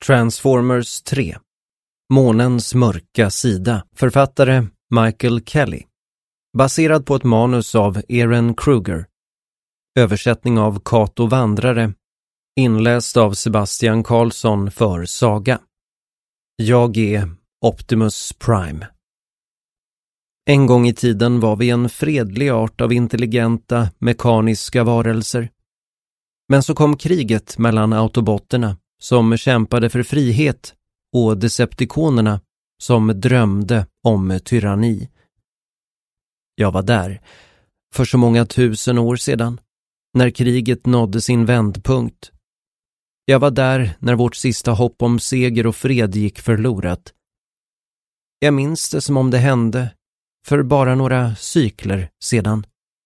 Transformers 3. Månens mörka sida. Författare Michael Kelly. Baserad på ett manus av Aaron Kruger. Översättning av Kato Vandrare. Inläst av Sebastian Karlsson för Saga. Jag är Optimus Prime. En gång i tiden var vi en fredlig art av intelligenta, mekaniska varelser. Men så kom kriget mellan autobotterna som kämpade för frihet och deceptikonerna som drömde om tyranni. Jag var där, för så många tusen år sedan, när kriget nådde sin vändpunkt. Jag var där när vårt sista hopp om seger och fred gick förlorat. Jag minns det som om det hände för bara några cykler sedan.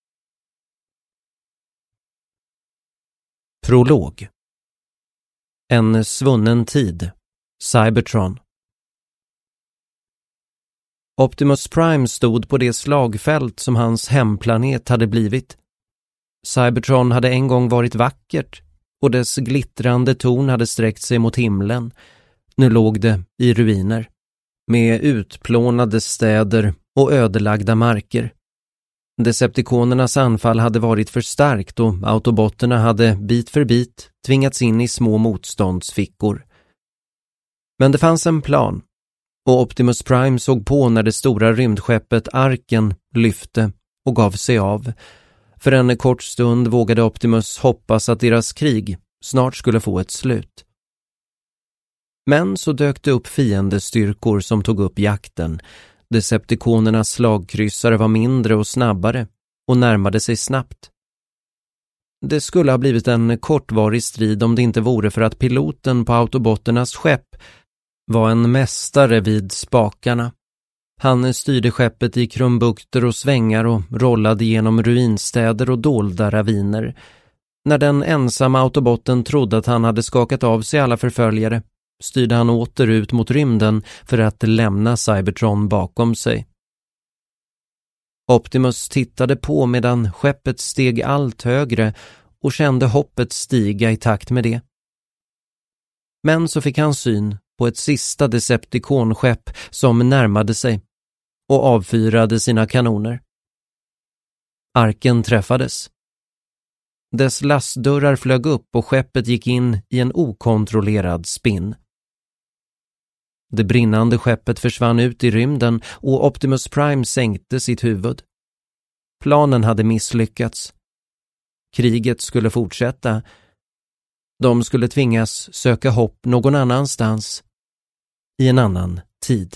Prolog. En svunnen tid. Cybertron. Optimus Prime stod på det slagfält som hans hemplanet hade blivit. Cybertron hade en gång varit vackert och dess glittrande torn hade sträckt sig mot himlen. Nu låg det i ruiner, med utplånade städer och ödelagda marker. Deceptikonernas anfall hade varit för starkt och autobotterna hade bit för bit tvingats in i små motståndsfickor. Men det fanns en plan, och Optimus Prime såg på när det stora rymdskeppet Arken lyfte och gav sig av. För en kort stund vågade Optimus hoppas att deras krig snart skulle få ett slut. Men så dök det upp fiendestyrkor som tog upp jakten. Deceptikonernas slagkryssare var mindre och snabbare och närmade sig snabbt. Det skulle ha blivit en kortvarig strid om det inte vore för att piloten på autobotternas skepp var en mästare vid spakarna. Han styrde skeppet i krumbukter och svängar och rollade genom ruinstäder och dolda raviner. När den ensamma autobotten trodde att han hade skakat av sig alla förföljare styrde han åter ut mot rymden för att lämna Cybertron bakom sig. Optimus tittade på medan skeppet steg allt högre och kände hoppet stiga i takt med det. Men så fick han syn på ett sista Decepticon-skepp som närmade sig och avfyrade sina kanoner. Arken träffades. Dess lastdörrar flög upp och skeppet gick in i en okontrollerad spinn. Det brinnande skeppet försvann ut i rymden och Optimus Prime sänkte sitt huvud. Planen hade misslyckats. Kriget skulle fortsätta. De skulle tvingas söka hopp någon annanstans, i en annan tid.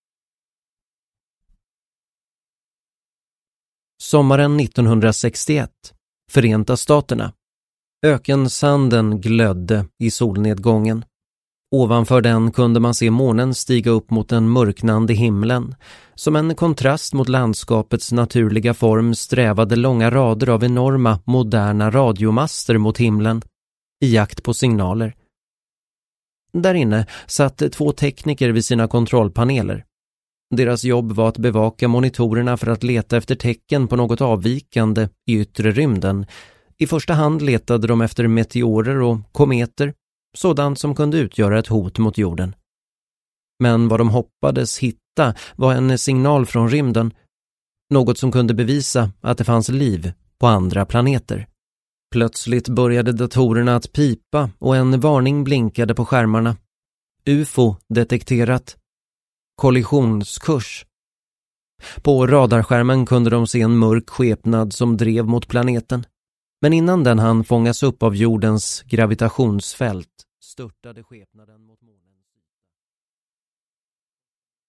Sommaren 1961, Förenta Staterna. Ökensanden glödde i solnedgången. Ovanför den kunde man se månen stiga upp mot den mörknande himlen. Som en kontrast mot landskapets naturliga form strävade långa rader av enorma, moderna radiomaster mot himlen i jakt på signaler. Där inne satt 2 tekniker vid sina kontrollpaneler. Deras jobb var att bevaka monitorerna för att leta efter tecken på något avvikande i yttre rymden. I första hand letade de efter meteorer och kometer, sådant som kunde utgöra ett hot mot jorden. Men vad de hoppades hitta var en signal från rymden, något som kunde bevisa att det fanns liv på andra planeter. Plötsligt började datorerna att pipa och en varning blinkade på skärmarna. UFO detekterat. Kollisionskurs. På radarskärmen kunde de se en mörk skepnad som drev mot planeten. Men innan den hann fångas upp av jordens gravitationsfält störtade skepnaden mot